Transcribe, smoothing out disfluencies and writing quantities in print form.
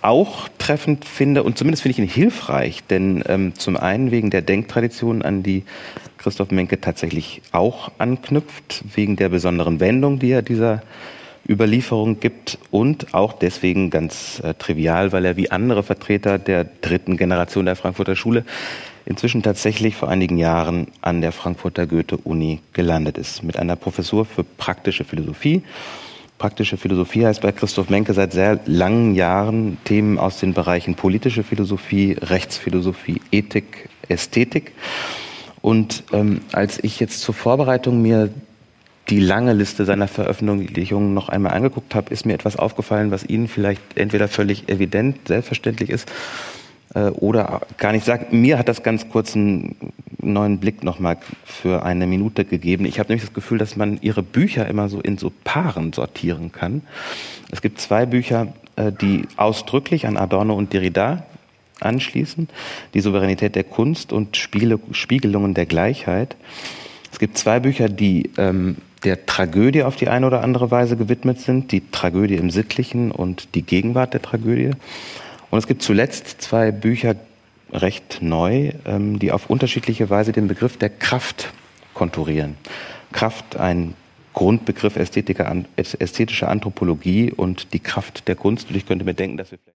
auch treffend finde, und zumindest finde ich ihn hilfreich, denn zum einen wegen der Denktradition, an die Christoph Menke tatsächlich auch anknüpft, wegen der besonderen Wendung, die er dieser Überlieferung gibt, und auch deswegen ganz trivial, weil er wie andere Vertreter der dritten Generation der Frankfurter Schule inzwischen tatsächlich vor einigen Jahren an der Frankfurter Goethe-Uni gelandet ist, mit einer Professur für praktische Philosophie. Praktische Philosophie heißt bei Christoph Menke seit sehr langen Jahren Themen aus den Bereichen politische Philosophie, Rechtsphilosophie, Ethik, Ästhetik. Und als ich jetzt zur Vorbereitung mir die lange Liste seiner Veröffentlichungen noch einmal angeguckt habe, ist mir etwas aufgefallen, was Ihnen vielleicht entweder völlig evident, selbstverständlich ist oder gar nicht sagt. Mir hat das ganz kurz einen neuen Blick nochmal für eine Minute gegeben. Ich habe nämlich das Gefühl, dass man Ihre Bücher immer so in so Paaren sortieren kann. Es gibt zwei Bücher, die ausdrücklich an Adorno und Derrida anschließen. Die Souveränität der Kunst und Spiegelungen der Gleichheit. Es gibt zwei Bücher, die der Tragödie auf die eine oder andere Weise gewidmet sind. Die Tragödie im Sittlichen und die Gegenwart der Tragödie. Und es gibt zuletzt zwei Bücher, recht neu, die auf unterschiedliche Weise den Begriff der Kraft konturieren. Kraft, ein Grundbegriff ästhetischer Anthropologie, und die Kraft der Kunst. Und ich könnte mir denken, dass wir vielleicht